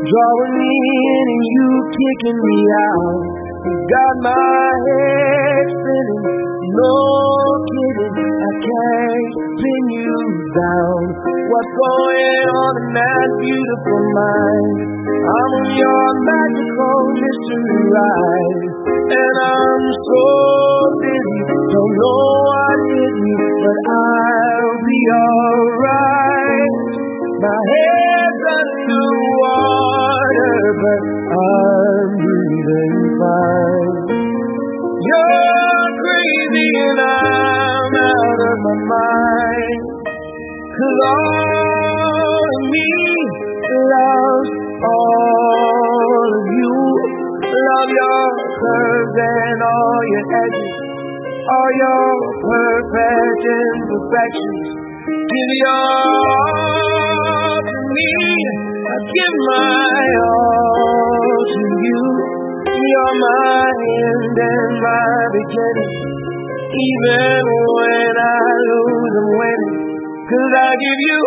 drawing me in and you kicking me out. You got my head spinning, no kidding, I can't pin you down. What's going on in that beautiful mind? I'm on your magical mystery ride, and I'm so busy, don't know what hit me, but I'll be alright. My head's underwater, but I'm breathing fine. You're crazy and I'm out of my mind, 'cause all of me loves all of you. Love your curves and all your edges, all your perfect imperfections. Give your all to me, I give my all to you. You're my end and my beginning. Even when I lose, I'm winning, 'cause I give you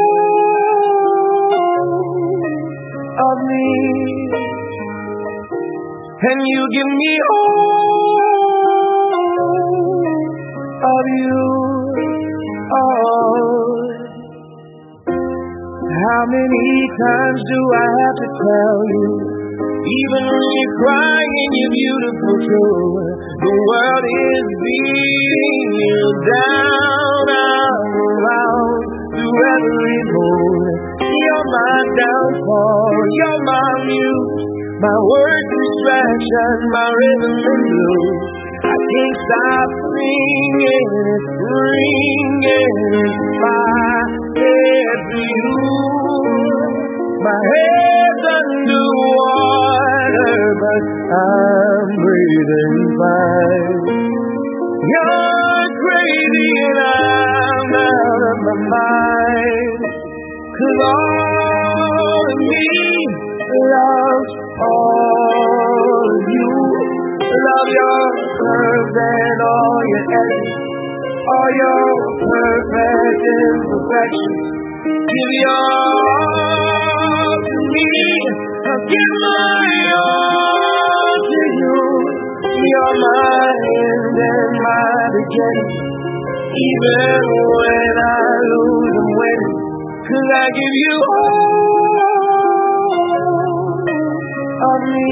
all of me, and you give me all of you. How many times do I have to tell you? Even when you're crying, you're beautiful too. The world is beating you down, around, through every mood. You're my downfall, you're my muse, my word distraction, my rhythm and blues. I can't stop singing, it's ringing in my head for you. My head's underwater, but I'm breathing fine. You're crazy and I'm out of my mind, 'cause all of me loves all of you. Love your curves and all your edges, all your perfect imperfections. Give your all to me, I'll give my all to you. You're my end and my beginning. Even when I lose, I'm winning, 'cause I give you all of me,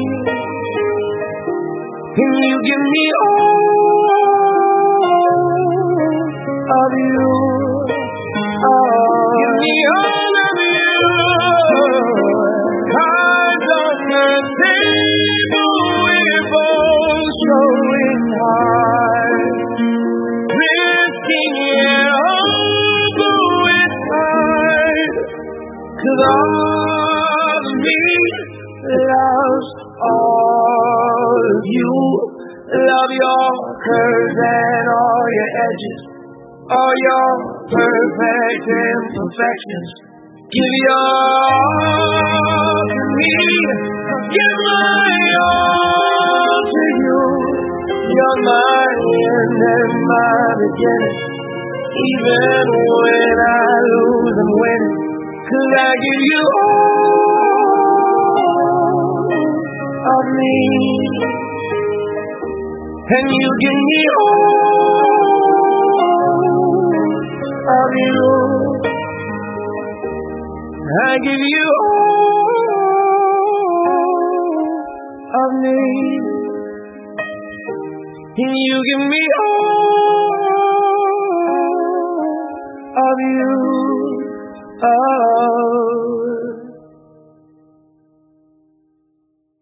and you give me all of you. Give me all of you. Cards on the table, we're both showing hard, risking it all, though it's hard, 'cause all of me loves all of you. Love your curves and all your edges, all your perfect imperfections. Give your all to me, I'll give my all to you. You're my end and my beginning. Even when I lose, I'm winning, 'cause I give you all of me, and you give me all of you. I give you all of me, and you give me all